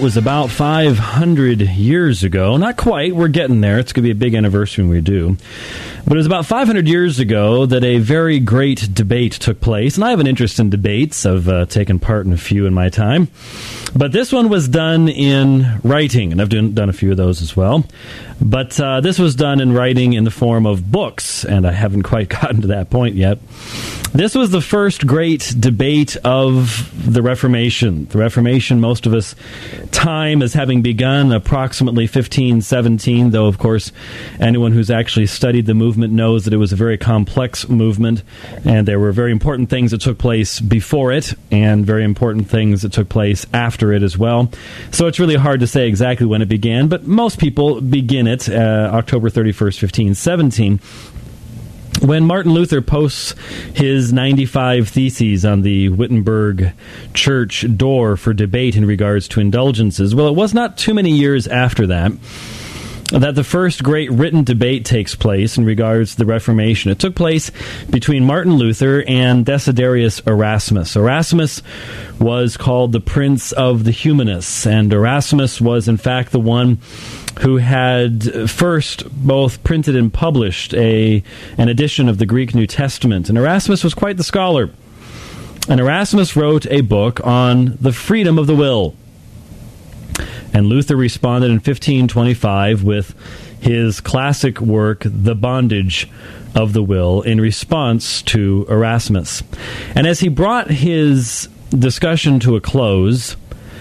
was about 500 years ago. Not quite. We're getting there. It's going to be a big anniversary when we do. But it was about 500 years ago that a very great debate took place. And I have an interest in debates. I've taken part in a few in my time. But this one was done in writing, and I've done a few of those as well. But this was done in writing in the form of books, and I haven't quite gotten to that point yet. This was the first great debate of the Reformation. The Reformation, most of us time as having begun approximately 1517, though, of course, anyone who's actually studied the movement knows that it was a very complex movement, and there were very important things that took place before it, and very important things that took place after it as well. So it's really hard to say exactly when it began, but most people begin it October 31st, 1517, when Martin Luther posts his 95 theses on the Wittenberg church door for debate in regards to indulgences. Well, it was not too many years after that the first great written debate takes place in regards to the Reformation. It took place between Martin Luther and Desiderius Erasmus. Erasmus was called the Prince of the Humanists, and Erasmus was in fact the one who had first both printed and published an edition of the Greek New Testament. And Erasmus was quite the scholar. And Erasmus wrote a book on the freedom of the will. And Luther responded in 1525 with his classic work, The Bondage of the Will, in response to Erasmus. And as he brought his discussion to a close,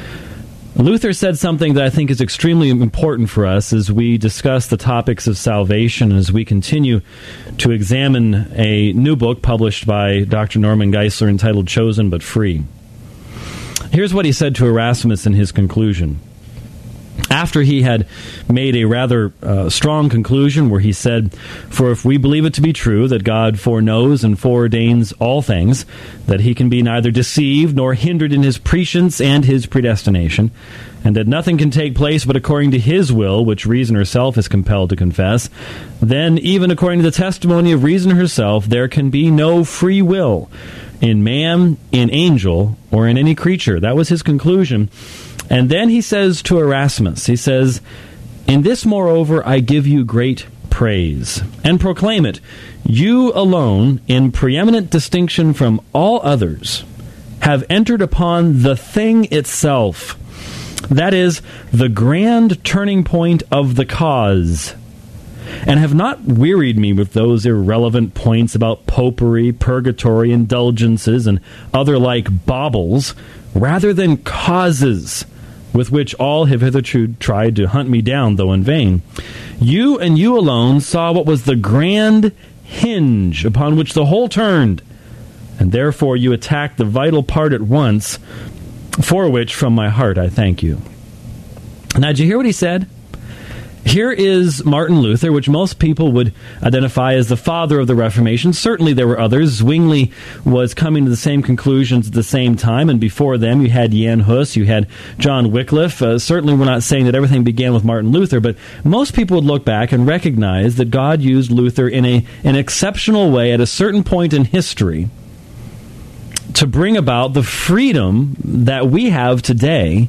Luther said something that I think is extremely important for us as we discuss the topics of salvation, as we continue to examine a new book published by Dr. Norman Geisler entitled Chosen but Free. Here's what he said to Erasmus in his conclusion. After he had made a rather strong conclusion where he said, "For if we believe it to be true that God foreknows and foreordains all things, that he can be neither deceived nor hindered in his prescience and his predestination, and that nothing can take place but according to his will, which reason herself is compelled to confess, then even according to the testimony of reason herself, there can be no free will in man, in angel, or in any creature." That was his conclusion. And then he says to Erasmus, he says, "In this, moreover, I give you great praise, and proclaim it. You alone, in preeminent distinction from all others, have entered upon the thing itself, that is, the grand turning point of the cause, and have not wearied me with those irrelevant points about popery, purgatory, indulgences, and other like baubles, rather than causes with which all have hitherto tried to hunt me down, though in vain. You and you alone saw what was the grand hinge upon which the whole turned, and therefore you attacked the vital part at once, for which from my heart I thank you." Now, did you hear what he said? Here is Martin Luther, which most people would identify as the father of the Reformation. Certainly there were others. Zwingli was coming to the same conclusions at the same time, and before them you had Jan Hus, you had John Wycliffe. Certainly we're not saying that everything began with Martin Luther, but most people would look back and recognize that God used Luther in an exceptional way at a certain point in history to bring about the freedom that we have today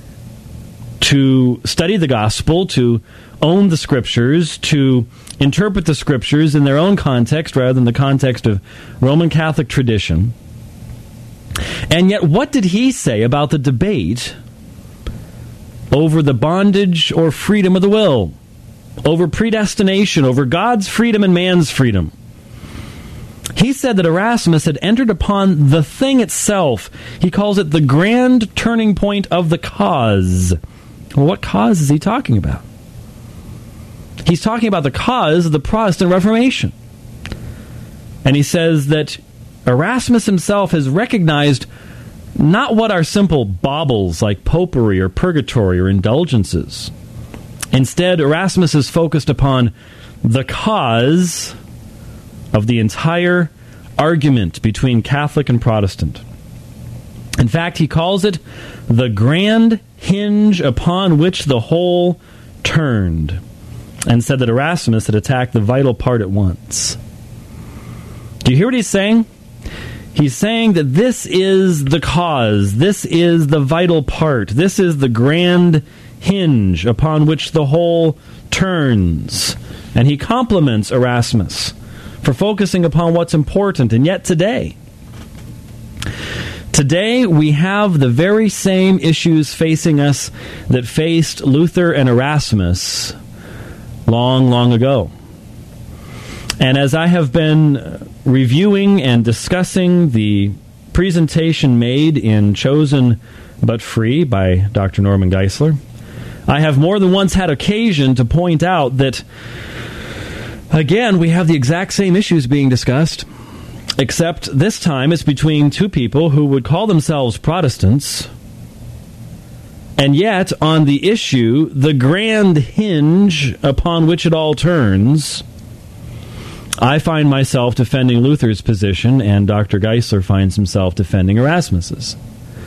to study the gospel, to own the scriptures, to interpret the scriptures in their own context rather than the context of Roman Catholic tradition. And yet, what did he say about the debate over the bondage or freedom of the will, over predestination, over God's freedom and man's freedom? He said that Erasmus had entered upon the thing itself. He calls it the grand turning point of the cause. Well, what cause is he talking about? He's talking about the cause of the Protestant Reformation. And he says that Erasmus himself has recognized not what are simple baubles like popery or purgatory or indulgences. Instead, Erasmus is focused upon the cause of the entire argument between Catholic and Protestant. In fact, he calls it the grand hinge upon which the whole turned, and said that Erasmus had attacked the vital part at once. Do you hear what he's saying? He's saying that this is the cause, this is the vital part, this is the grand hinge upon which the whole turns. And he compliments Erasmus for focusing upon what's important. And yet today we have the very same issues facing us that faced Luther and Erasmus long, long ago. And as I have been reviewing and discussing the presentation made in Chosen But Free by Dr. Norman Geisler, I have more than once had occasion to point out that, again, we have the exact same issues being discussed, except this time it's between two people who would call themselves Protestants, and yet on the issue, the grand hinge upon which it all turns, I find myself defending Luther's position, and Dr. Geisler finds himself defending Erasmus's.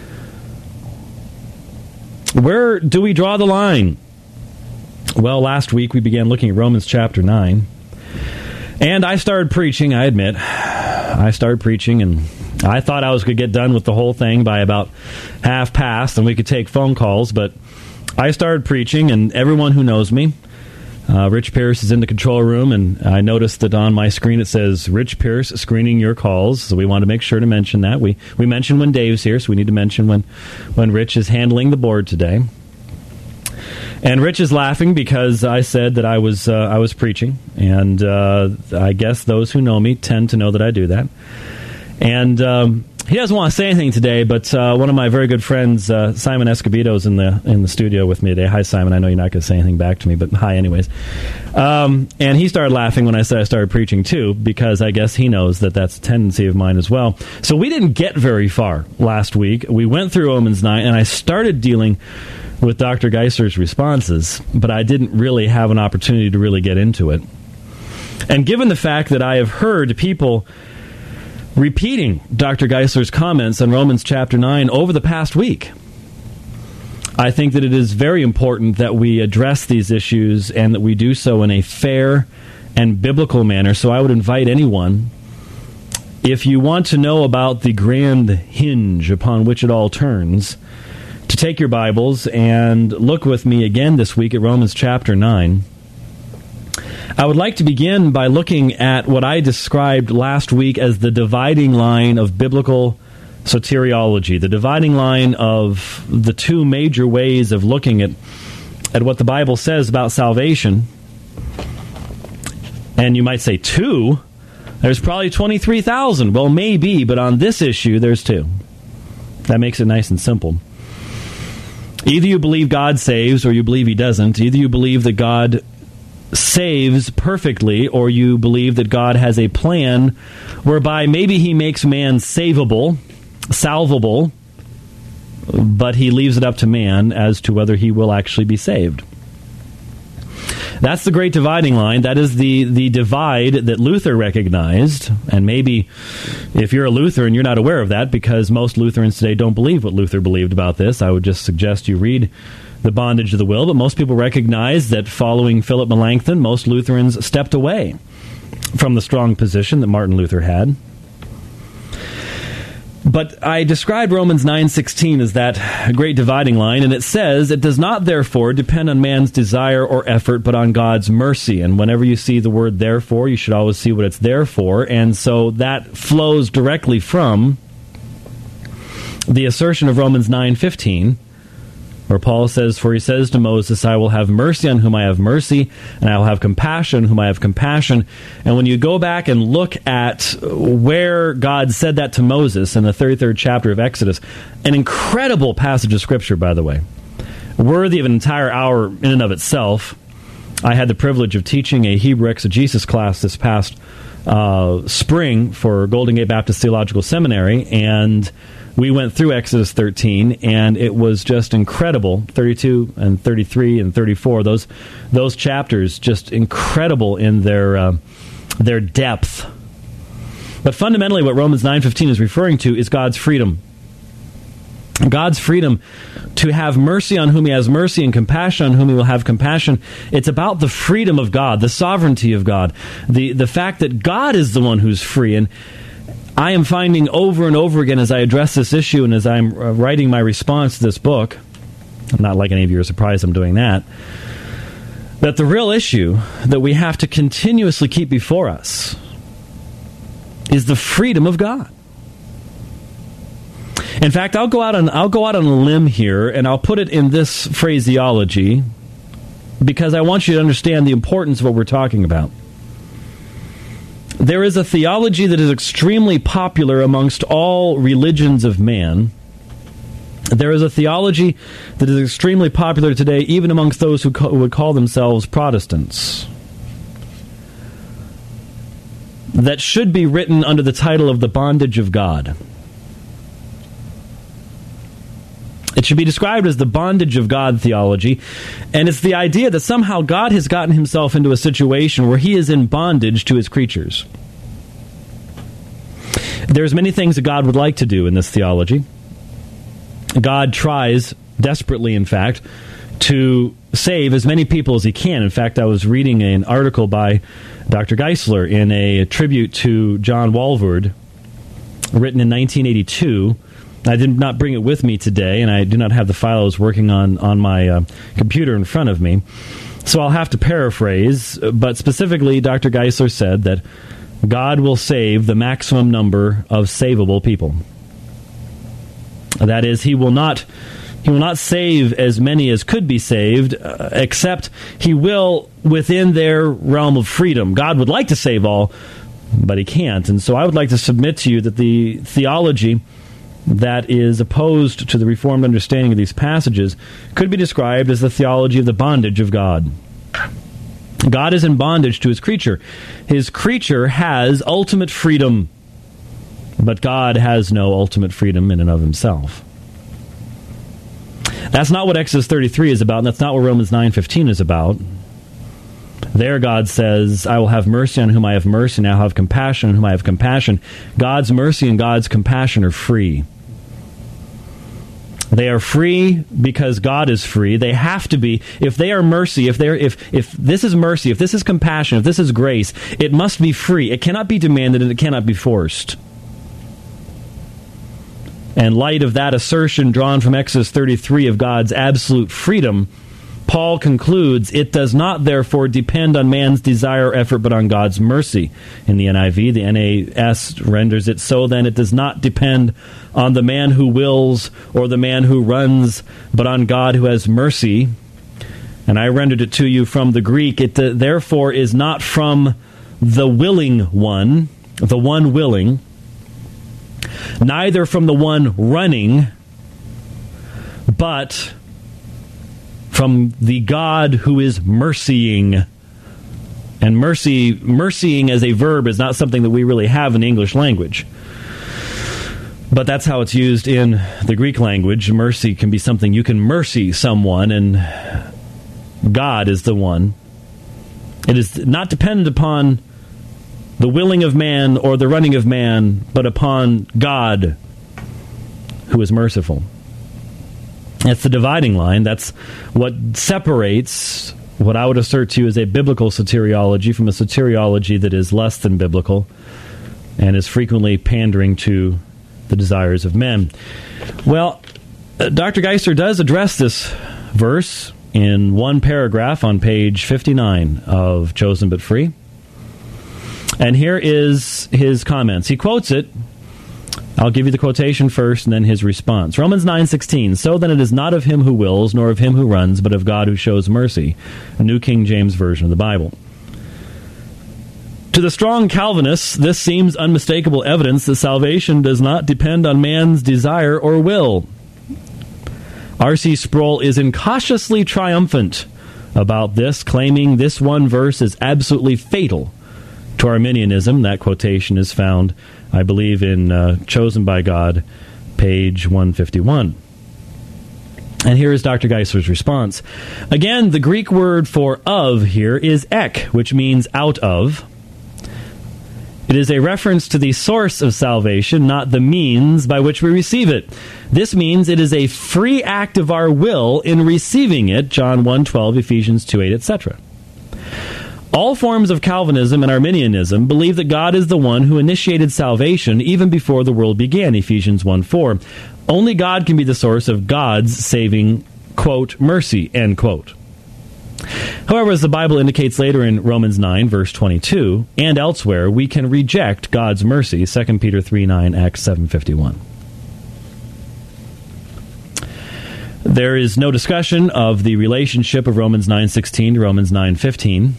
Where do we draw the line? Well, last week we began looking at Romans chapter 9, and I started preaching, I admit. I started preaching, and I thought I was going to get done with the whole thing by about half past, and we could take phone calls, but I started preaching, and everyone who knows me, Rich Pierce is in the control room, and I noticed that on my screen it says, Rich Pierce screening your calls, so we want to make sure to mention that. We mentioned when Dave's here, so we need to mention when Rich is handling the board today. And Rich is laughing because I said that I was preaching, and I guess those who know me tend to know that I do that. And he doesn't want to say anything today, but one of my very good friends, Simon Escobedo, is in the studio with me today. Hi, Simon. I know you're not going to say anything back to me, but hi anyways. And he started laughing when I said I started preaching too, because I guess he knows that that's a tendency of mine as well. So we didn't get very far last week. We went through Romans 9, and I started dealing with Dr. Geisler's responses, but I didn't really have an opportunity to really get into it. And given the fact that I have heard people repeating Dr. Geisler's comments on Romans chapter 9 over the past week, I think that it is very important that we address these issues and that we do so in a fair and biblical manner. So I would invite anyone, if you want to know about the grand hinge upon which it all turns, to take your Bibles and look with me again this week at Romans chapter 9. I would like to begin by looking at what I described last week as the dividing line of biblical soteriology, the dividing line of the two major ways of looking at what the Bible says about salvation. And you might say, two? There's probably 23,000. Well, maybe, but on this issue, there's two. That makes it nice and simple. Either you believe God saves or you believe He doesn't. Either you believe that God saves perfectly, or you believe that God has a plan whereby maybe He makes man savable, salvable, but He leaves it up to man as to whether he will actually be saved. That's the great dividing line. That is the divide that Luther recognized. And maybe if you're a Lutheran, you're not aware of that, because most Lutherans today don't believe what Luther believed about this. I would just suggest you read The Bondage of the Will. But most people recognize that following Philip Melanchthon, most Lutherans stepped away from the strong position that Martin Luther had. But I described Romans 9:16 as that great dividing line, and it says, it does not therefore depend on man's desire or effort, but on God's mercy. And whenever you see the word therefore, you should always see what it's there for. And so that flows directly from the assertion of Romans 9:15, where Paul says, for he says to Moses, I will have mercy on whom I have mercy, and I will have compassion on whom I have compassion. And when you go back and look at where God said that to Moses in the 33rd chapter of Exodus, an incredible passage of Scripture, by the way, worthy of an entire hour in and of itself. I had the privilege of teaching a Hebrew exegesis class this past spring for Golden Gate Baptist Theological Seminary, and we went through Exodus 13, and it was just incredible. 32 and 33 and 34, those chapters, just incredible in their depth. But fundamentally, what Romans 9:15 is referring to is God's freedom. God's freedom to have mercy on whom He has mercy and compassion on whom He will have compassion. It's about the freedom of God, the sovereignty of God, the fact that God is the one who's free. And I am finding over and over again as I address this issue and as I'm writing my response to this book, not like any of you are surprised I'm doing that the real issue that we have to continuously keep before us is the freedom of God. In fact, I'll go out on a limb here, and I'll put it in this phraseology because I want you to understand the importance of what we're talking about. There is a theology that is extremely popular amongst all religions of man. There is a theology that is extremely popular today, even amongst those who would call themselves Protestants, that should be written under the title of the bondage of God. It should be described as the bondage of God theology, and it's the idea that somehow God has gotten himself into a situation where he is in bondage to his creatures. There's many things that God would like to do in this theology. God tries, desperately in fact, to save as many people as he can. In fact, I was reading an article by Dr. Geisler in a tribute to John Walvoord, written in 1982. I did not bring it with me today, and I do not have the file I was working on my computer in front of me. So I'll have to paraphrase, but specifically, Dr. Geisler said that God will save the maximum number of savable people. That is, he will not save as many as could be saved, except he will within their realm of freedom. God would like to save all, but he can't. And so I would like to submit to you that the theology that is opposed to the Reformed understanding of these passages could be described as the theology of the bondage of God. God is in bondage to his creature. His creature has ultimate freedom, but God has no ultimate freedom in and of himself. That's not what Exodus 33 is about, and that's not what Romans 9:15 is about. There God says, I will have mercy on whom I have mercy, and I will have compassion on whom I have compassion. God's mercy and God's compassion are free. They are free because God is free. They have to be. If they are mercy, if this is mercy, if this is compassion, if this is grace, it must be free. It cannot be demanded and it cannot be forced. In light of that assertion drawn from Exodus 33 of God's absolute freedom, Paul concludes, it does not therefore depend on man's desire or effort, but on God's mercy. In the NIV, the NAS renders it, so then it does not depend on the man who wills or the man who runs, but on God who has mercy. And I rendered it to you from the Greek. It therefore is not from the willing one, the one willing, neither from the one running, but from the God who is mercying. And mercying as a verb is not something that we really have in the English language. But that's how it's used in the Greek language. Mercy can be something you can mercy someone, and God is the one. It is not dependent upon the willing of man or the running of man, but upon God who is merciful. That's the dividing line. That's what separates what I would assert to you as a biblical soteriology from a soteriology that is less than biblical and is frequently pandering to the desires of men. Well, Dr. Geisler does address this verse in one paragraph on page 59 of Chosen But Free. And here is his comments. He quotes it. I'll give you the quotation first and then his response. Romans 9:16, so then it is not of him who wills, nor of him who runs, but of God who shows mercy. New King James Version of the Bible. To the strong Calvinists, this seems unmistakable evidence that salvation does not depend on man's desire or will. R.C. Sproul is incautiously triumphant about this, claiming this one verse is absolutely fatal to Arminianism. That quotation is found, I believe, in Chosen by God, page 151. And here is Dr. Geisler's response. Again, the Greek word for of here is ek, which means out of. It is a reference to the source of salvation, not the means by which we receive it. This means it is a free act of our will in receiving it, John 1:12, Ephesians 2:8, etc. All forms of Calvinism and Arminianism believe that God is the one who initiated salvation even before the world began, Ephesians 1:4. Only God can be the source of God's saving, quote, mercy, end quote. However, as the Bible indicates later in Romans 9, verse 22, and elsewhere, we can reject God's mercy, 2 Peter 3:9, Acts 7:51. There is no discussion of the relationship of Romans 9:16 to Romans 9:15.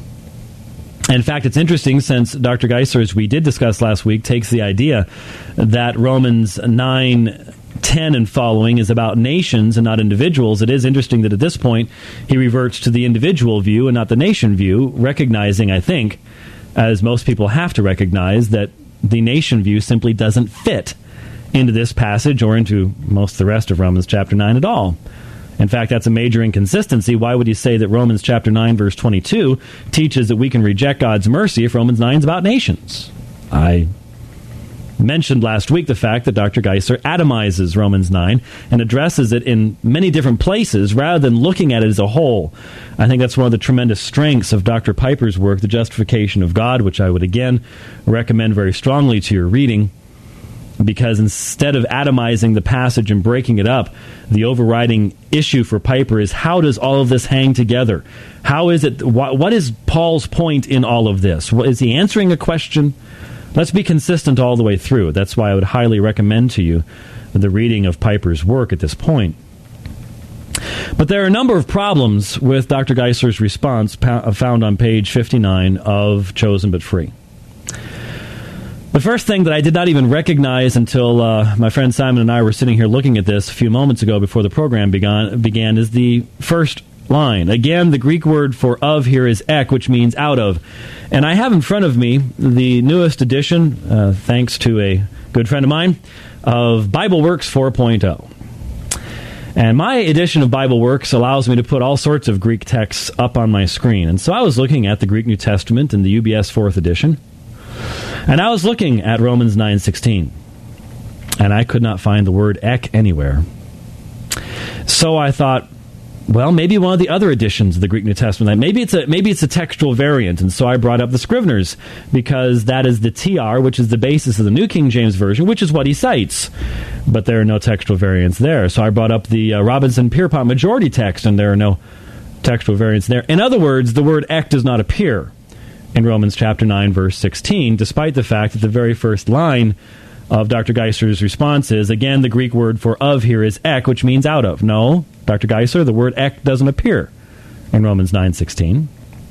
In fact, it's interesting since Dr. Geisler, as we did discuss last week, takes the idea that Romans 9:10 and following is about nations and not individuals. It is interesting that at this point he reverts to the individual view and not the nation view, recognizing, I think, as most people have to recognize, that the nation view simply doesn't fit into this passage or into most of the rest of Romans chapter 9 at all. In fact, that's a major inconsistency. Why would he say that Romans chapter 9, verse 22 teaches that we can reject God's mercy if Romans 9 is about nations? I mentioned last week the fact that Dr. Geisler atomizes Romans 9 and addresses it in many different places rather than looking at it as a whole. I think that's one of the tremendous strengths of Dr. Piper's work, The Justification of God, which I would again recommend very strongly to your reading. Because instead of atomizing the passage and breaking it up, the overriding issue for Piper is, how does all of this hang together? How is it? What is Paul's point in all of this? Is he answering a question? Let's be consistent all the way through. That's why I would highly recommend to you the reading of Piper's work at this point. But there are a number of problems with Dr. Geisler's response found on page 59 of Chosen but Free. The first thing that I did not even recognize until my friend Simon and I were sitting here looking at this a few moments ago before the program began is the first line. Again, the Greek word for of here is ek, which means out of. And I have in front of me the newest edition, thanks to a good friend of mine, of BibleWorks 4.0. And my edition of BibleWorks allows me to put all sorts of Greek texts up on my screen. And so I was looking at the Greek New Testament in the UBS 4th edition. And I was looking at Romans 9:16, and I could not find the word ek anywhere. So I thought, well, maybe one of the other editions of the Greek New Testament, maybe it's a textual variant. And so I brought up the Scrivener's, because that is the TR, which is the basis of the New King James Version, which is what he cites. But there are no textual variants there. So I brought up the Robinson-Pierpont majority text, and there are no textual variants there. In other words, the word ek does not appear in Romans chapter 9, verse 16, despite the fact that the very first line of Dr. Geisler's response is, again, the Greek word for of here is ek, which means out of. No, Dr. Geisler, the word ek doesn't appear in Romans 9:16.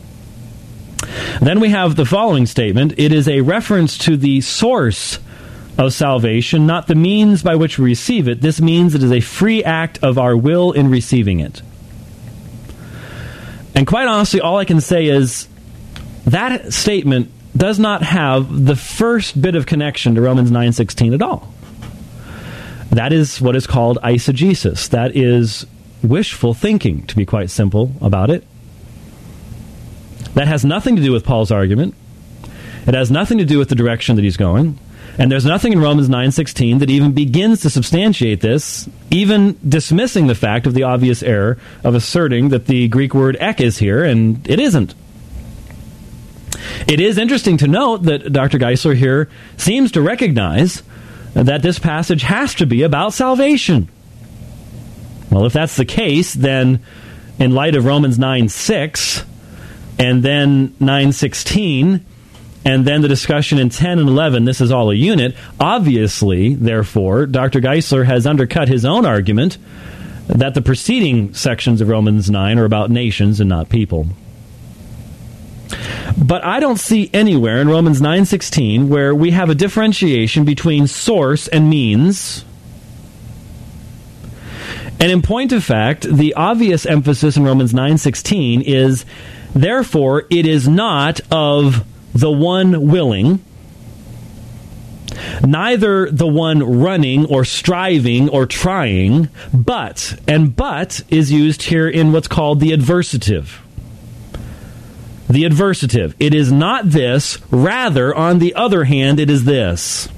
Then we have the following statement. It is a reference to the source of salvation, not the means by which we receive it. This means it is a free act of our will in receiving it. And quite honestly, all I can say is, that statement does not have the first bit of connection to Romans 9:16 at all. That is what is called eisegesis. That is wishful thinking, to be quite simple about it. That has nothing to do with Paul's argument. It has nothing to do with the direction that he's going. And there's nothing in Romans 9:16 that even begins to substantiate this, even dismissing the fact of the obvious error of asserting that the Greek word ek is here, and it isn't. It is interesting to note that Dr. Geisler here seems to recognize that this passage has to be about salvation. Well, if that's the case, then in light of Romans 9:6, and then 9:16, and then the discussion in 10 and 11, this is all a unit, obviously, therefore, Dr. Geisler has undercut his own argument that the preceding sections of Romans 9 are about nations and not people. But I don't see anywhere in Romans 9:16 where we have a differentiation between source and means. And in point of fact, the obvious emphasis in Romans 9:16 is, therefore, it is not of the one willing, neither the one running or striving or trying, but, and but is used here in what's called the adversative. The adversative. It is not this, rather, on the other hand, it is this.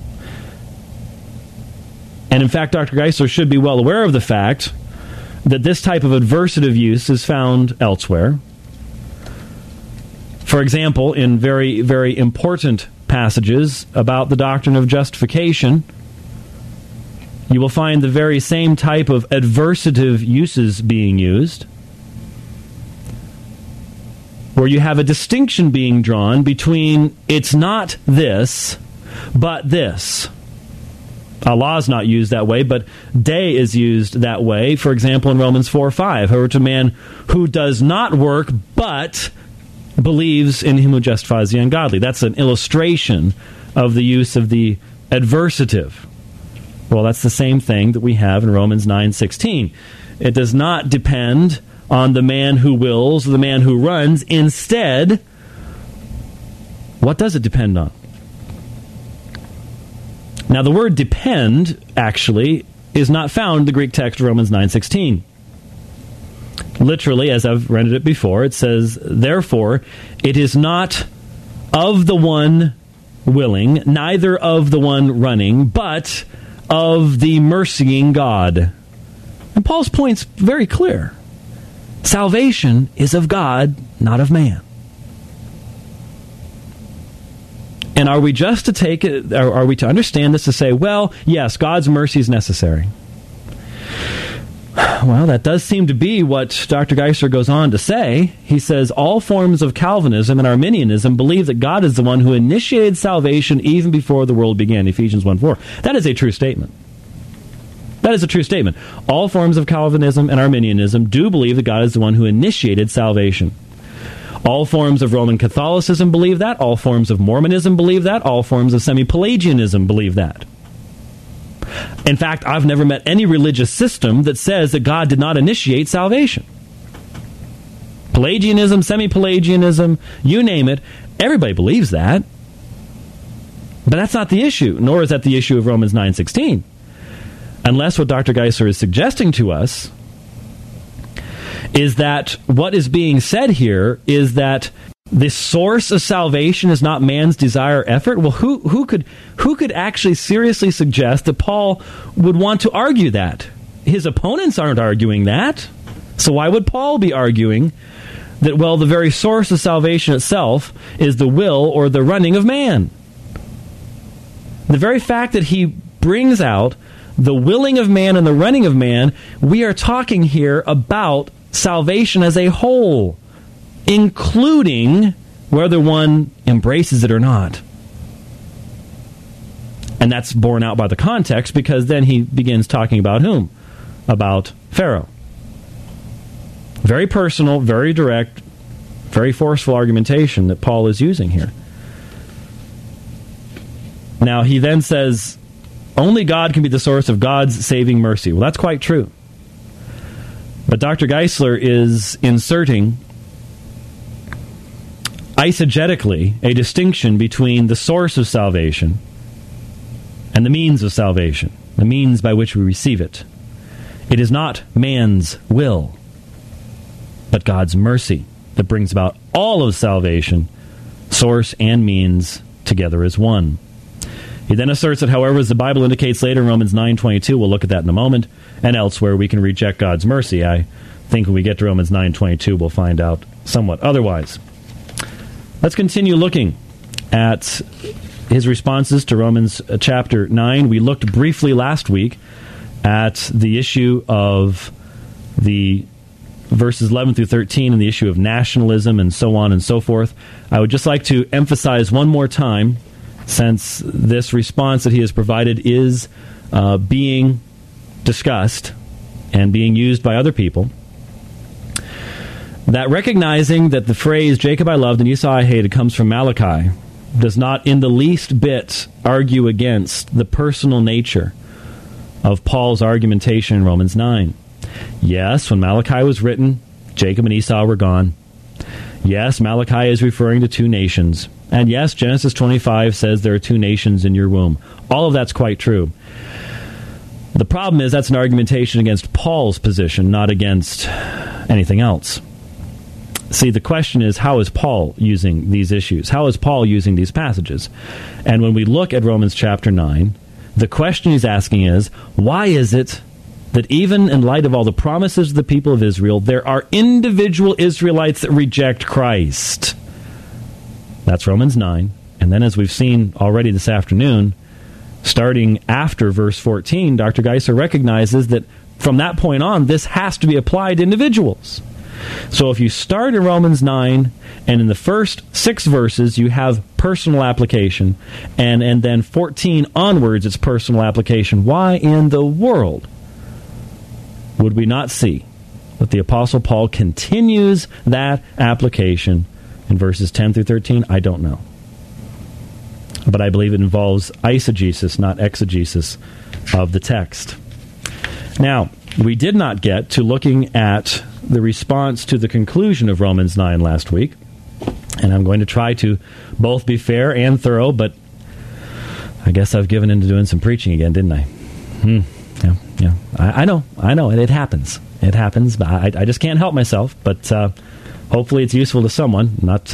And in fact, Dr. Geisler should be well aware of the fact that this type of adversative use is found elsewhere. For example, in very, very important passages about the doctrine of justification, you will find the very same type of adversative uses being used, where you have a distinction being drawn between it's not this, but this. Allah is not used that way, but de is used that way. For example, in Romans 4:5, however, to a man who does not work, but believes in him who justifies the ungodly. That's an illustration of the use of the adversative. Well, that's the same thing that we have in Romans 9:16. It does not depend on the man who wills, or the man who runs. Instead, what does it depend on? Now, the word depend, actually, is not found in the Greek text of Romans 9:16. Literally, as I've rendered it before, it says, therefore, it is not of the one willing, neither of the one running, but of the mercying God. And Paul's point's very clear. Salvation is of God, not of man. And are we just to take it, are we to understand this to say, well, yes, God's mercy is necessary? Well, that does seem to be what Dr. Geisler goes on to say. He says, all forms of Calvinism and Arminianism believe that God is the one who initiated salvation even before the world began, Ephesians 1:4. That is a true statement. That is a true statement. All forms of Calvinism and Arminianism do believe that God is the one who initiated salvation. All forms of Roman Catholicism believe that. All forms of Mormonism believe that. All forms of semi-Pelagianism believe that. In fact, I've never met any religious system that says that God did not initiate salvation. Pelagianism, semi-Pelagianism, you name it, everybody believes that. But that's not the issue, nor is that the issue of Romans 9:16. Unless what Dr. Geisler is suggesting to us is that what is being said here is that the source of salvation is not man's desire or effort. Well, who could actually seriously suggest that Paul would want to argue that? His opponents aren't arguing that. So why would Paul be arguing that, well, the very source of salvation itself is the will or the running of man? The very fact that he brings out the willing of man and the running of man, we are talking here about salvation as a whole, including whether one embraces it or not. And that's borne out by the context, because then he begins talking about whom? About Pharaoh. Very personal, very direct, very forceful argumentation that Paul is using here. Now, he then says, only God can be the source of God's saving mercy. Well, that's quite true. But Dr. Geisler is inserting eisegetically a distinction between the source of salvation and the means of salvation, the means by which we receive it. It is not man's will, but God's mercy that brings about all of salvation, source and means together as one. He then asserts that, however, as the Bible indicates later in Romans 9:22, we'll look at that in a moment, and elsewhere we can reject God's mercy. I think when we get to Romans 9:22, we'll find out somewhat otherwise. Let's continue looking at his responses to Romans chapter 9. We looked briefly last week at the issue of the verses 11 through 13 and the issue of nationalism and so on and so forth. I would just like to emphasize one more time, since this response that he has provided is being discussed and being used by other people, that recognizing that the phrase Jacob I loved and Esau I hated comes from Malachi does not in the least bit argue against the personal nature of Paul's argumentation in Romans 9. Yes, when Malachi was written, Jacob and Esau were gone. Yes, Malachi is referring to two nations. And yes, Genesis 25 says there are two nations in your womb. All of that's quite true. The problem is that's an argumentation against Paul's position, not against anything else. See, the question is, how is Paul using these issues? How is Paul using these passages? And when we look at Romans chapter 9, the question he's asking is, why is it that even in light of all the promises of the people of Israel, there are individual Israelites that reject Christ? That's Romans 9. And then, as we've seen already this afternoon, starting after verse 14, Dr. Geisler recognizes that from that point on, this has to be applied to individuals. So if you start in Romans 9, and in the first 6 verses you have personal application, and then 14 onwards it's personal application, why in the world would we not see that the Apostle Paul continues that application in verses 10 through 13? I don't know. But I believe it involves eisegesis, not exegesis, of the text. Now, we did not get to looking at the response to the conclusion of Romans 9 last week, and I'm going to try to both be fair and thorough, but I guess I've given into doing some preaching again, didn't I? Yeah. I know, it happens. It happens, but I just can't help myself, but hopefully it's useful to someone, not...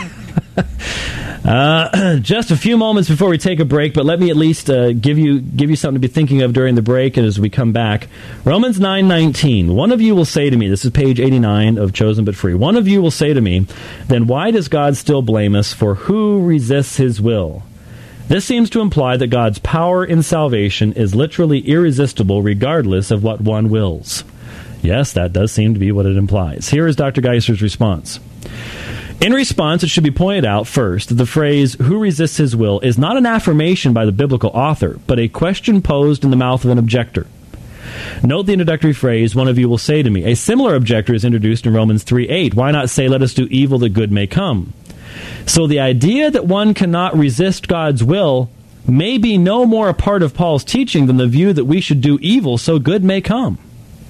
Just a few moments before we take a break, but let me at least give you something to be thinking of during the break and as we come back. Romans 9:19. One of you will say to me, this is page 89 of Chosen But Free, one of you will say to me, then why does God still blame us, for who resists his will? This seems to imply that God's power in salvation is literally irresistible regardless of what one wills. Yes, that does seem to be what it implies. Here is Dr. Geisler's response. In response, it should be pointed out first that the phrase, who resists his will, is not an affirmation by the biblical author, but a question posed in the mouth of an objector. Note the introductory phrase, one of you will say to me. A similar objector is introduced in Romans 3:8. Why not say, let us do evil that good may come? So the idea that one cannot resist God's will may be no more a part of Paul's teaching than the view that we should do evil so good may come.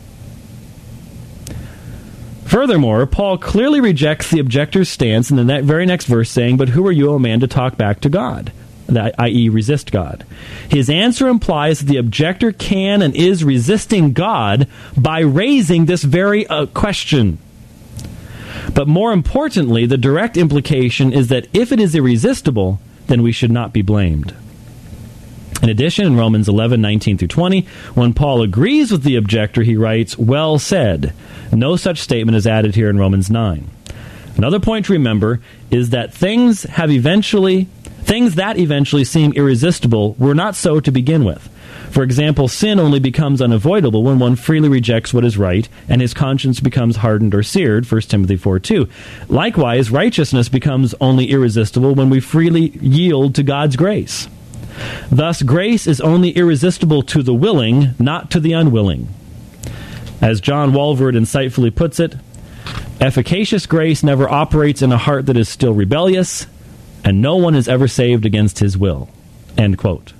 Furthermore, Paul clearly rejects the objector's stance in the very next verse, saying, but who are you, O man, to talk back to God? I.e., resist God. His answer implies that the objector can and is resisting God by raising this very question. But more importantly, the direct implication is that if it is irresistible, then we should not be blamed. In addition, in Romans 11:19 through 20, when Paul agrees with the objector, he writes, well said. No such statement is added here in Romans 9. Another point to remember is that things that eventually seem irresistible were not so to begin with. For example, sin only becomes unavoidable when one freely rejects what is right and his conscience becomes hardened or seared, 1 Timothy 4:2. Likewise, righteousness becomes only irresistible when we freely yield to God's grace. Thus, grace is only irresistible to the willing, not to the unwilling. As John Walvoord insightfully puts it, efficacious grace never operates in a heart that is still rebellious, and no one is ever saved against his will. End quote.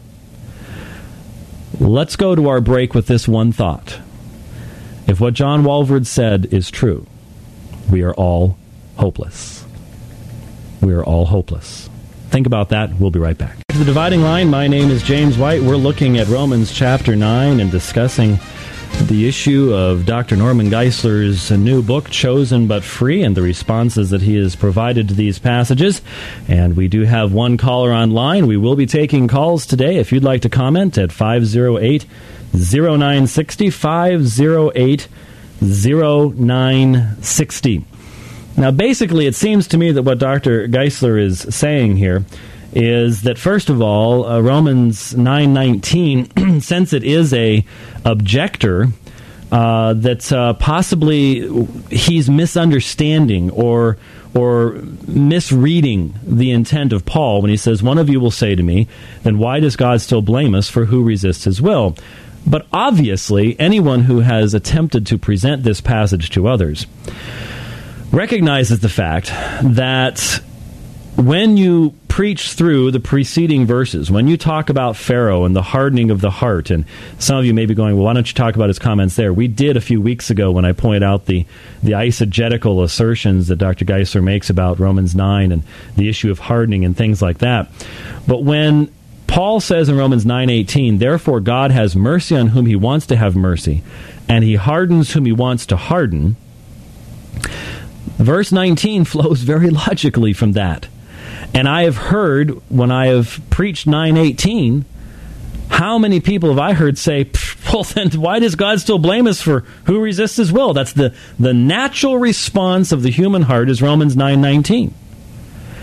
Let's go to our break with this one thought. If what John Walvoord said is true, we are all hopeless. We are all hopeless. Think about that. We'll be right back. To the Dividing Line, my name is James White. We're looking at Romans chapter 9 and discussing the issue of Dr. Norman Geisler's new book, Chosen But Free, and the responses that he has provided to these passages. And we do have one caller online. We will be taking calls today. If you'd like to comment at 508-0960, 508-0960. Now, basically, it seems to me that what Dr. Geisler is saying here is that, first of all, Romans 9:19, since it is a objector, that possibly he's misunderstanding or misreading the intent of Paul when he says, one of you will say to me, then why does God still blame us for who resists his will? But obviously, anyone who has attempted to present this passage to others recognizes the fact that when you preach through the preceding verses, when you talk about Pharaoh and the hardening of the heart, and some of you may be going, well, why don't you talk about his comments there? We did a few weeks ago when I pointed out the eisegetical assertions that Dr. Geisler makes about Romans 9 and the issue of hardening and things like that. But when Paul says in Romans 9:18, therefore God has mercy on whom he wants to have mercy, and he hardens whom he wants to harden, verse 19 flows very logically from that. And I have heard, when I have preached 9:18, how many people have I heard say, well, then why does God still blame us for who resists his will? That's the natural response of the human heart is Romans 9:19.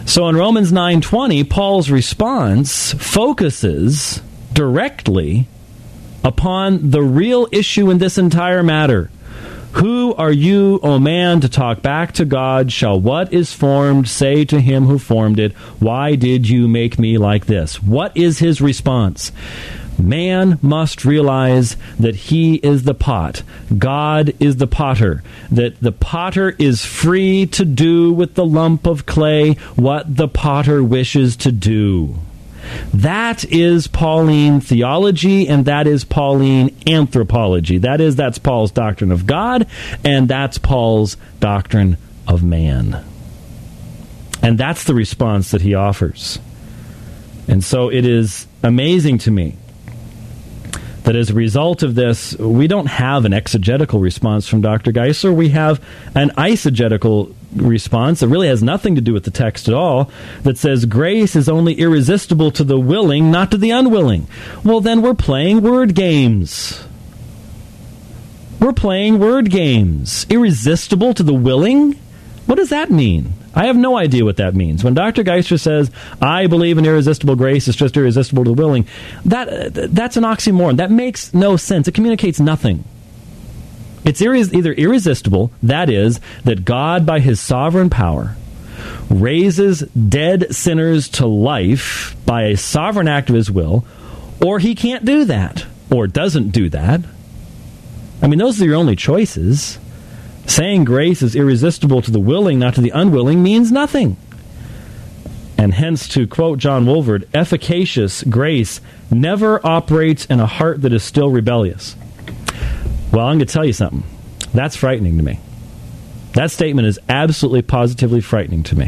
So in Romans 9:20, Paul's response focuses directly upon the real issue in this entire matter. Who are you, O man, to talk back to God? Shall what is formed say to him who formed it, why did you make me like this? What is his response? Man must realize that he is the pot. God is the potter. That the potter is free to do with the lump of clay what the potter wishes to do. That is Pauline theology, and that is Pauline anthropology. That's Paul's doctrine of God, and that's Paul's doctrine of man. And that's the response that he offers. And so it is amazing to me that as a result of this, we don't have an exegetical response from Dr. Geisler. We have an eisegetical response that really has nothing to do with the text at all, that says grace is only irresistible to the willing, not to the unwilling. Well, then we're playing word games. We're playing word games. Irresistible to the willing? What does that mean? I have no idea what that means. When Dr. Geisler says, I believe in irresistible grace, it's just irresistible to the willing, that's an oxymoron. That makes no sense. It communicates nothing. It's either irresistible, that is, that God, by his sovereign power, raises dead sinners to life by a sovereign act of his will, or he can't do that, or doesn't do that. I mean, those are your only choices. Saying grace is irresistible to the willing, not to the unwilling, means nothing. And hence, to quote John Wolford, efficacious grace never operates in a heart that is still rebellious. Well, I'm going to tell you something. That's frightening to me. That statement is absolutely, positively frightening to me.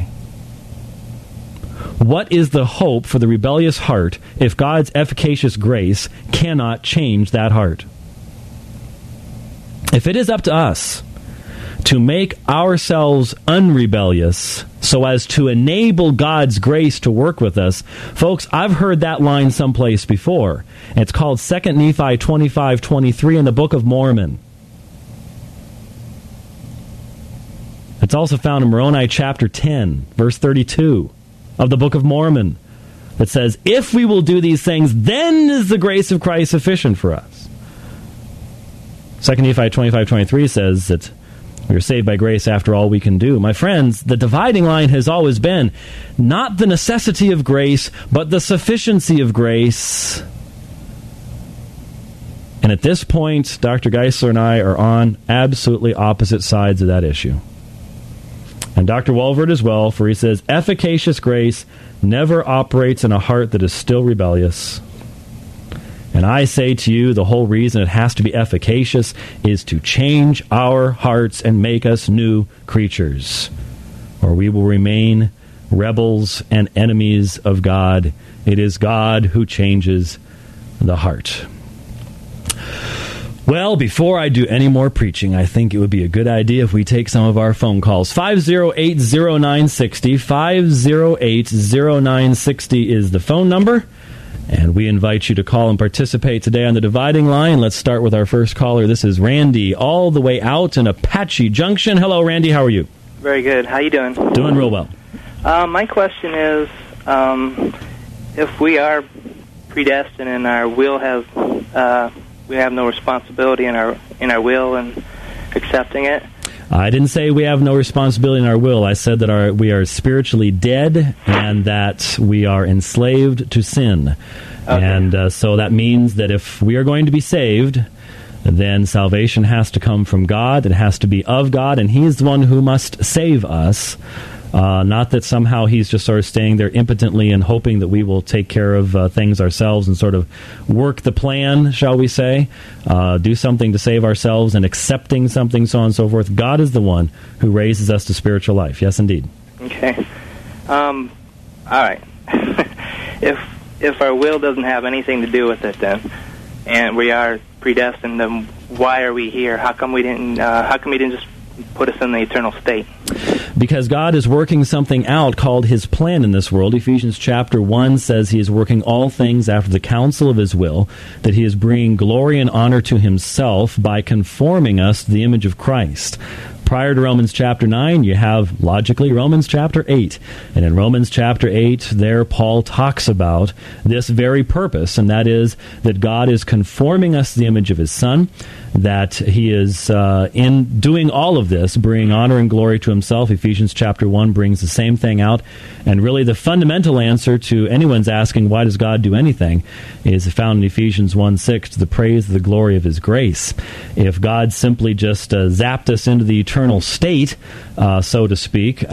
What is the hope for the rebellious heart if God's efficacious grace cannot change that heart? If it is up to us to make ourselves unrebellious so as to enable God's grace to work with us, folks, I've heard that line someplace before. It's called 2 Nephi 25:23 in the Book of Mormon. It's also found in Moroni chapter 10, verse 32 of the Book of Mormon. That says, if we will do these things, then is the grace of Christ sufficient for us. 2 Nephi 25:23 says that we are saved by grace after all we can do. My friends, the dividing line has always been not the necessity of grace, but the sufficiency of grace. And at this point, Dr. Geisler and I are on absolutely opposite sides of that issue. And Dr. Wolford as well, for he says, efficacious grace never operates in a heart that is still rebellious. And I say to you, the whole reason it has to be efficacious is to change our hearts and make us new creatures, or we will remain rebels and enemies of God. It is God who changes the heart. Well, before I do any more preaching, I think it would be a good idea if we take some of our phone calls. 508-0960, 508-0960 is the phone number. And we invite you to call and participate today on the Dividing Line. Let's start with our first caller. This is Randy, all the way out in Apache Junction. Hello, Randy. How are you? Very good. How you doing? Doing real well. My question is, if we are predestined and our will has, we have no responsibility in our will and accepting it. I didn't say we have no responsibility in our will. I said that we are spiritually dead and that we are enslaved to sin. Okay. And so that means that if we are going to be saved, then salvation has to come from God. It has to be of God, and He is the one who must save us. Not that somehow He's just sort of staying there impotently and hoping that we will take care of things ourselves and sort of work the plan, shall we say, do something to save ourselves and accepting something, so on and so forth. God is the one who raises us to spiritual life. Yes, indeed. Okay. All right. If our will doesn't have anything to do with it, then, and we are predestined, then why are we here? How come we didn't just put us in the eternal state? Because God is working something out called His plan in this world. Ephesians chapter 1 says He is working all things after the counsel of His will, that He is bringing glory and honor to Himself by conforming us to the image of Christ. Prior to Romans chapter 9, you have, logically, Romans chapter 8. And in Romans chapter 8, there Paul talks about this very purpose, and that is that God is conforming us to the image of His Son, that He is, in doing all of this, bringing honor and glory to Himself. Ephesians chapter 1 brings the same thing out. And really the fundamental answer to anyone's asking, why does God do anything, is found in Ephesians 1:6, to the praise of the glory of His grace. If God simply just zapped us into the eternal state, so to speak,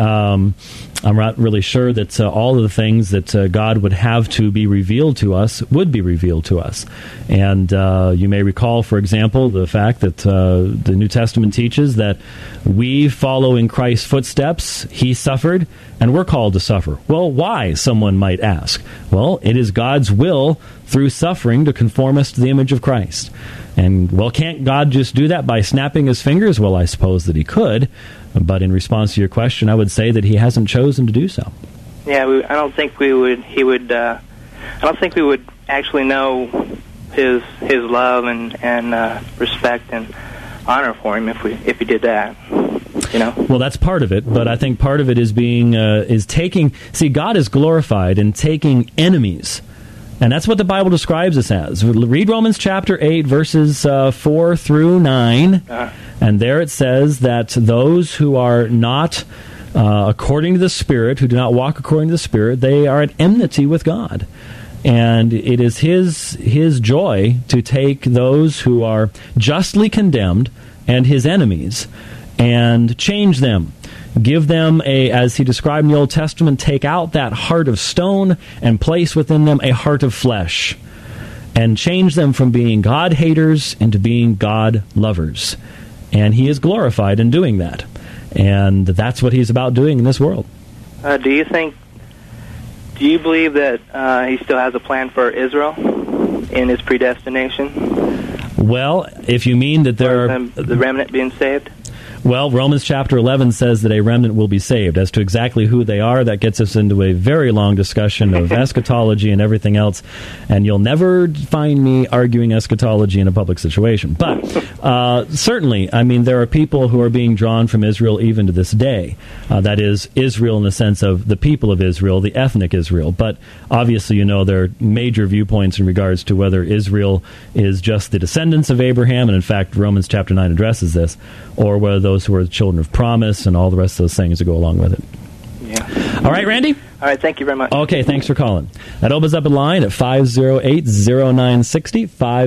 I'm not really sure that all of the things that God would have to be revealed to us would be revealed to us. And you may recall, for example, the fact that the New Testament teaches that we follow in Christ's footsteps. He suffered, and we're called to suffer. Well, why, someone might ask? Well, it is God's will through suffering to conform us to the image of Christ. And, well, can't God just do that by snapping His fingers? Well, I suppose that He could. But in response to your question, I would say that He hasn't chosen to do so. Yeah, I don't think we would. I don't think we would actually know His love and respect and honor for Him if He did that. You know. Well, that's part of it, but I think part of it is taking. See, God is glorified in taking enemies. And that's what the Bible describes us as. Read Romans chapter 8, verses 4 through 9. And there it says that those who are not according to the Spirit, who do not walk according to the Spirit, they are at enmity with God. And it is His joy to take those who are justly condemned and His enemies and change them. Give them as He described in the Old Testament, take out that heart of stone and place within them a heart of flesh, and change them from being God haters into being God lovers. And He is glorified in doing that. And that's what He's about doing in this world. Do you believe that He still has a plan for Israel in His predestination? Well, if you mean that there are the remnant being saved? Well, Romans chapter 11 says that a remnant will be saved. As to exactly who they are, that gets us into a very long discussion of eschatology and everything else, and you'll never find me arguing eschatology in a public situation. But certainly, I mean, there are people who are being drawn from Israel even to this day. That is, Israel in the sense of the people of Israel, the ethnic Israel. But obviously, you know, there are major viewpoints in regards to whether Israel is just the descendants of Abraham, and in fact, Romans chapter 9 addresses this, or whether those who are the children of promise and all the rest of those things that go along with it. Yeah. All right, Randy? All right, thank you very much. Okay, thanks for calling. That opens up a line at 508-0960,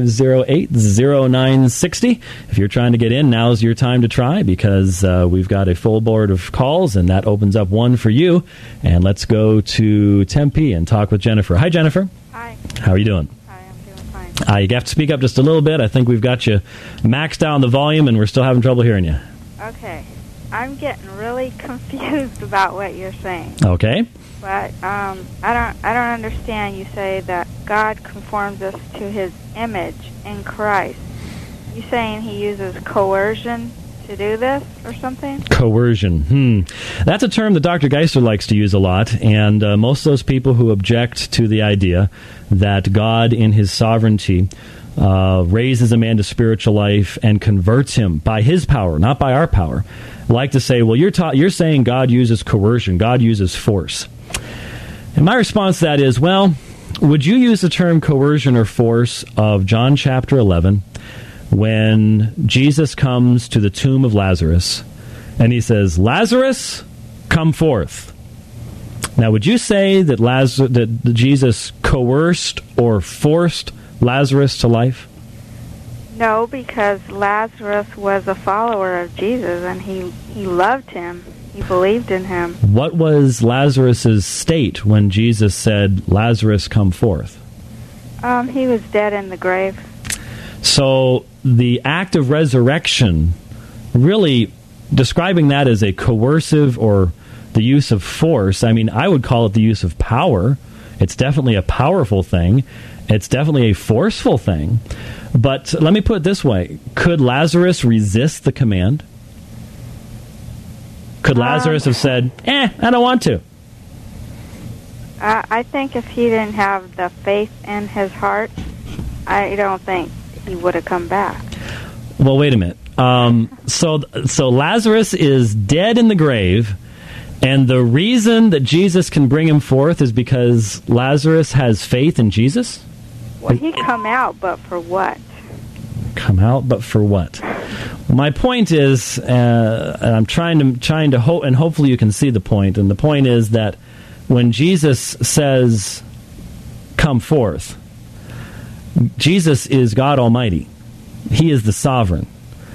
508-0960. If you're trying to get in, now's your time to try, because we've got a full board of calls, and that opens up one for you. And let's go to Tempe and talk with Jennifer. Hi, Jennifer. Hi. How are you doing? You have to speak up just a little bit. I think we've got you maxed out on the volume, and we're still having trouble hearing you. Okay. I'm getting really confused about what you're saying. Okay. But I don't understand. You say that God conforms us to His image in Christ. You saying He uses coercion to do this or something? Coercion. That's a term that Dr. Geisler likes to use a lot, and most of those people who object to the idea that God in His sovereignty raises a man to spiritual life and converts him by His power, not by our power, like to say, well, you're saying God uses coercion, God uses force. And my response to that is, well, would you use the term coercion or force of John chapter 11 when Jesus comes to the tomb of Lazarus and He says, Lazarus, come forth? Now, would you say that Jesus coerced or forced Lazarus to life? No, because Lazarus was a follower of Jesus, and he loved Him. He believed in Him. What was Lazarus' state when Jesus said, Lazarus, come forth? He was dead in the grave. So the act of resurrection, really describing that as a coercive or the use of force, I mean, I would call it the use of power. It's definitely a powerful thing. It's definitely a forceful thing. But let me put it this way. Could Lazarus resist the command? Could Lazarus have said, I don't want to? I think if he didn't have the faith in his heart, I don't think he would have come back. Well, wait a minute. So Lazarus is dead in the grave, and the reason that Jesus can bring him forth is because Lazarus has faith in Jesus? Well, he come out, but for what? Come out, but for what? My point is, and I'm trying to hope, and hopefully you can see the point. And the point is that when Jesus says, "Come forth," Jesus is God Almighty. He is the sovereign.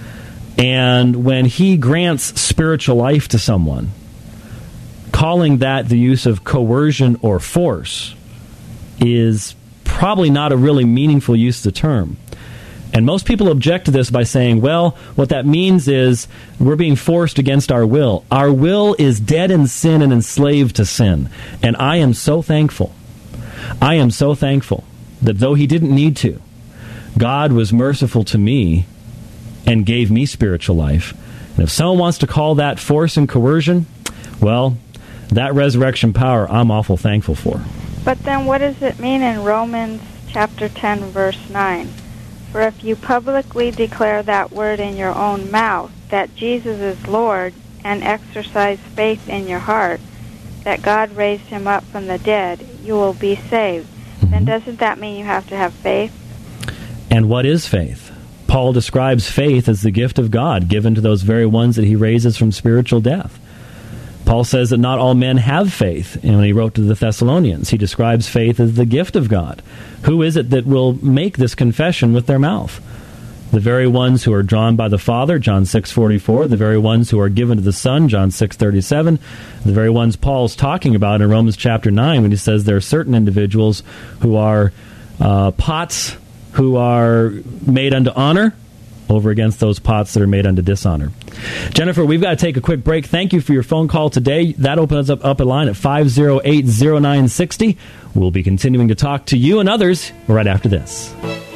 And when he grants spiritual life to someone, calling that the use of coercion or force is probably not a really meaningful use of the term. And most people object to this by saying, well, what that means is we're being forced against our will. Our will is dead in sin and enslaved to sin. And I am so thankful. I am so thankful that though he didn't need to, God was merciful to me and gave me spiritual life. And if someone wants to call that force and coercion, well, that resurrection power I'm awful thankful for. But then what does it mean in Romans chapter 10, verse 9? For if you publicly declare that word in your own mouth, that Jesus is Lord, and exercise faith in your heart, that God raised him up from the dead, you will be saved. Mm-hmm. Then doesn't that mean you have to have faith? And what is faith? Paul describes faith as the gift of God given to those very ones that he raises from spiritual death. Paul says that not all men have faith. And when he wrote to the Thessalonians, he describes faith as the gift of God. Who is it that will make this confession with their mouth? The very ones who are drawn by the Father, John 6:44. The very ones who are given to the Son, John 6:37. The very ones Paul's talking about in Romans chapter 9 when he says there are certain individuals who are pots who are made unto honor over against those pots that are made unto dishonor. Jennifer, we've got to take a quick break. Thank you for your phone call today. That opens up a line at 508-0960. We'll be continuing to talk to you and others right after this.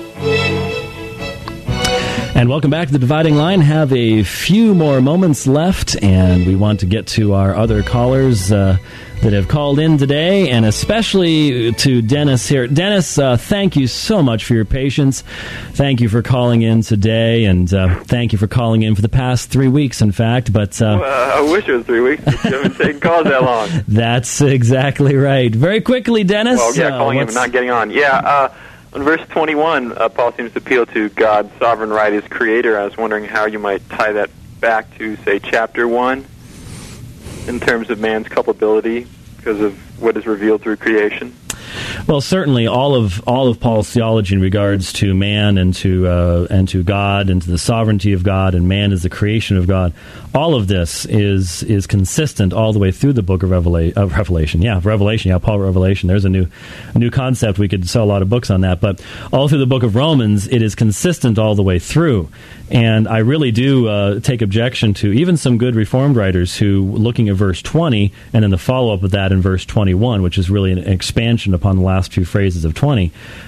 And welcome back to the Dividing Line. Have a few more moments left, and we want to get to our other callers that have called in today, and especially to Dennis here. Dennis, thank you so much for your patience. Thank you for calling in today, and thank you for calling in for the past 3 weeks, in fact. But I wish it was 3 weeks. You haven't taken calls that long. That's exactly right. Very quickly, Dennis. Well, yeah, calling in but not getting on. Yeah, in verse 21, Paul seems to appeal to God's sovereign right as creator. I was wondering how you might tie that back to, say, chapter 1 in terms of man's culpability because of what is revealed through creation. Well, certainly all of Paul's theology in regards to man and to God and to the sovereignty of God and man as the creation of God, all of this is consistent all the way through the book of Revelation. Yeah, Revelation. Yeah, Paul Revelation. There's a new concept. We could sell a lot of books on that, but all through the book of Romans, it is consistent all the way through. And I really do take objection to even some good Reformed writers who, looking at verse 20 and then the follow-up of that in verse 21, which is really an expansion upon the last two phrases of 20,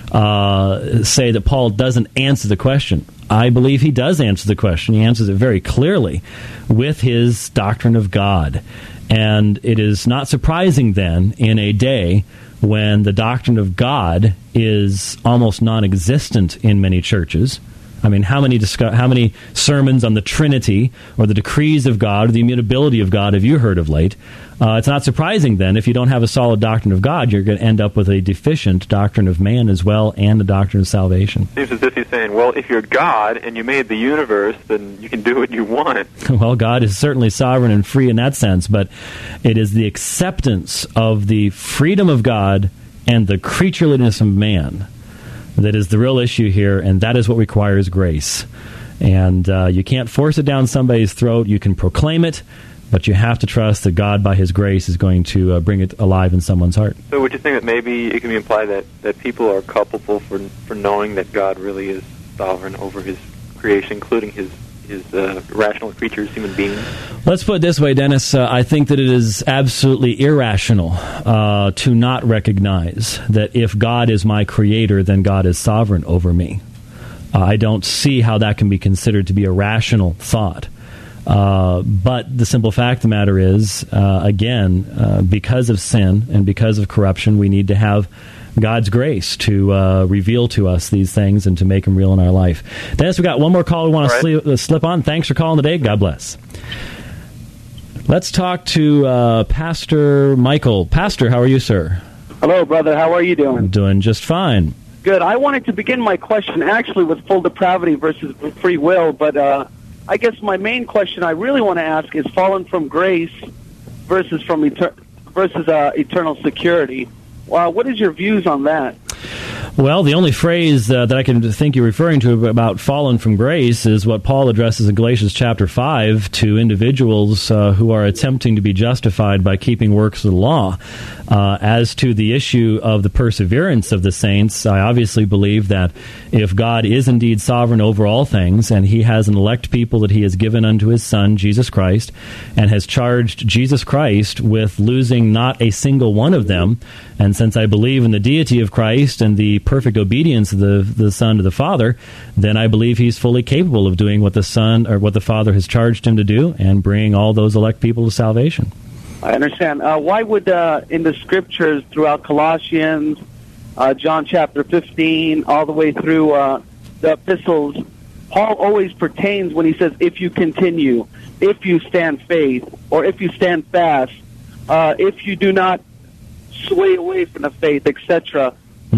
say that Paul doesn't answer the question. I believe he does answer the question. He answers it very clearly with his doctrine of God. And it is not surprising then in a day when the doctrine of God is almost non-existent in many churches. I mean, how many sermons on the Trinity or the decrees of God or the immutability of God have you heard of late? It's not surprising then if you don't have a solid doctrine of God, you're going to end up with a deficient doctrine of man as well and the doctrine of salvation. Seems as if he's saying, well, if you're God and you made the universe, then you can do what you want. Well, God is certainly sovereign and free in that sense, but it is the acceptance of the freedom of God and the creatureliness of man that is the real issue here, and that is what requires grace. And you can't force it down somebody's throat. You can proclaim it, but you have to trust that God, by His grace, is going to bring it alive in someone's heart. So would you think that maybe it can be implied that people are culpable for knowing that God really is sovereign over His creation, including His rational creatures, human beings? Let's put it this way, Dennis. I think that it is absolutely irrational to not recognize that if God is my creator, then God is sovereign over me. I don't see how that can be considered to be a rational thought. But the simple fact of the matter is, again, because of sin and because of corruption, we need to have God's grace to reveal to us these things and to make them real in our life. Dennis, we got one more call we want to slip on. Thanks for calling today. God bless. Let's talk to Pastor Michael. Pastor, how are you, sir? Hello, brother. How are you doing? I'm doing just fine. Good. I wanted to begin my question actually with full depravity versus free will, but I guess my main question I really want to ask is fallen from grace versus eternal security. What is your views on that? Well, the only phrase that I can think you're referring to about fallen from grace is what Paul addresses in Galatians chapter 5 to individuals who are attempting to be justified by keeping works of the law. As to the issue of the perseverance of the saints, I obviously believe that if God is indeed sovereign over all things, and he has an elect people that he has given unto his Son, Jesus Christ, and has charged Jesus Christ with losing not a single one of them, and since I believe in the deity of Christ and the perfect obedience of the Son to the Father, then I believe he's fully capable of doing what the Son or what the Father has charged him to do and bring all those elect people to salvation. I understand. Why would, in the Scriptures throughout Colossians, John chapter 15, all the way through the epistles, Paul always pertains when he says, if you continue, if you stand faith, or if you stand fast, if you do not sway away from the faith, etc.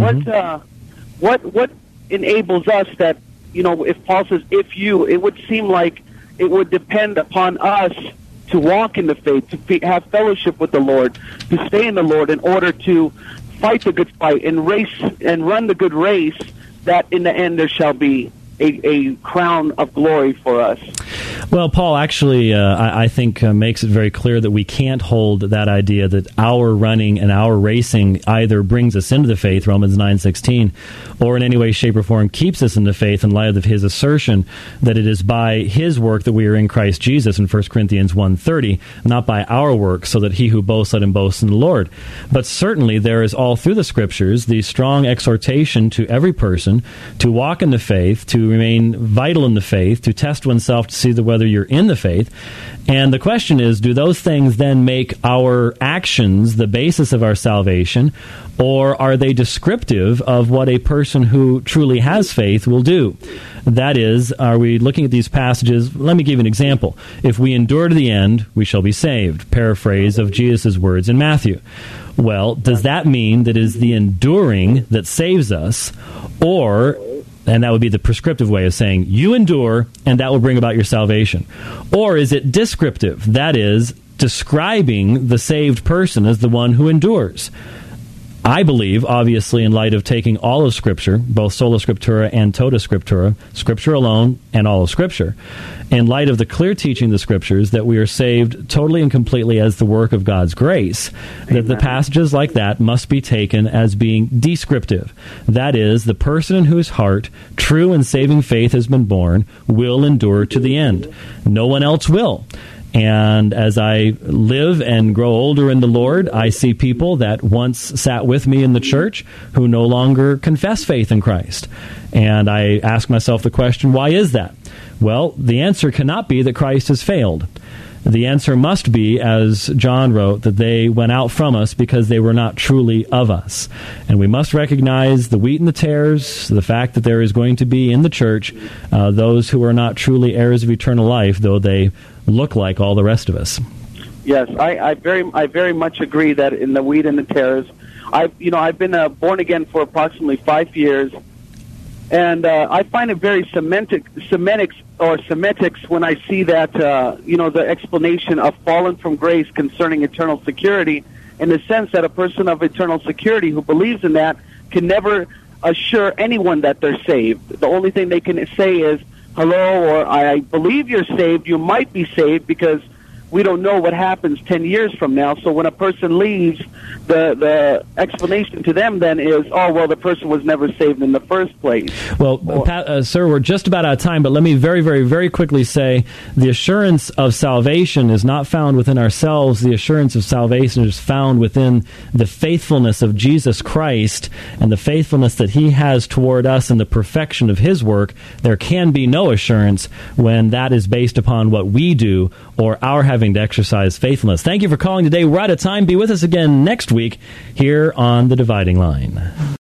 What enables us that, if Paul says, if you, it would seem like it would depend upon us to walk in the faith, to have fellowship with the Lord, to stay in the Lord in order to fight the good fight and run the good race, that in the end there shall be a crown of glory for us. Well, Paul actually, I think, makes it very clear that we can't hold that idea that our running and our racing either brings us into the faith, Romans 9:16, or in any way, shape, or form keeps us in the faith in light of his assertion that it is by his work that we are in Christ Jesus in 1 Corinthians 1:30, not by our work, so that he who boasts, let him boast in the Lord. But certainly there is all through the Scriptures the strong exhortation to every person to walk in the faith, to remain vital in the faith, to test oneself to see whether you're in the faith. And the question is, do those things then make our actions the basis of our salvation, or are they descriptive of what a person who truly has faith will do? That is, are we looking at these passages? Let me give you an example. If we endure to the end, we shall be saved. Paraphrase of Jesus' words in Matthew. Well, does that mean that it is the enduring that saves us, or... and that would be the prescriptive way of saying, you endure, and that will bring about your salvation? Or is it descriptive? That is, describing the saved person as the one who endures. I believe, obviously, in light of taking all of Scripture, both sola scriptura and tota scriptura, Scripture alone and all of Scripture, in light of the clear teaching of the Scriptures, that we are saved totally and completely as the work of God's grace, that the passages like that must be taken as being descriptive. That is, the person in whose heart true and saving faith has been born will endure to the end. No one else will. And as I live and grow older in the Lord, I see people that once sat with me in the church who no longer confess faith in Christ. And I ask myself the question, why is that? Well, the answer cannot be that Christ has failed. The answer must be, as John wrote, that they went out from us because they were not truly of us. And we must recognize the wheat and the tares, the fact that there is going to be in the church those who are not truly heirs of eternal life, though they look like all the rest of us. Yes, I very much agree that in the wheat and the tares. I've been born again for approximately 5 years, and I find it very Semitics when I see that the explanation of fallen from grace concerning eternal security, in the sense that a person of eternal security who believes in that can never assure anyone that they're saved. The only thing they can say is, hello, or I believe you're saved, you might be saved, because we don't know what happens 10 years from now. So when a person leaves, the explanation to them then is, oh, well, the person was never saved in the first place. Well, sir, we're just about out of time, but let me very, very, very quickly say the assurance of salvation is not found within ourselves. The assurance of salvation is found within the faithfulness of Jesus Christ and the faithfulness that he has toward us and the perfection of his work. There can be no assurance when that is based upon what we do or our having striving to exercise faithfulness. Thank you for calling today. We're out of time. Be with us again next week here on The Dividing Line.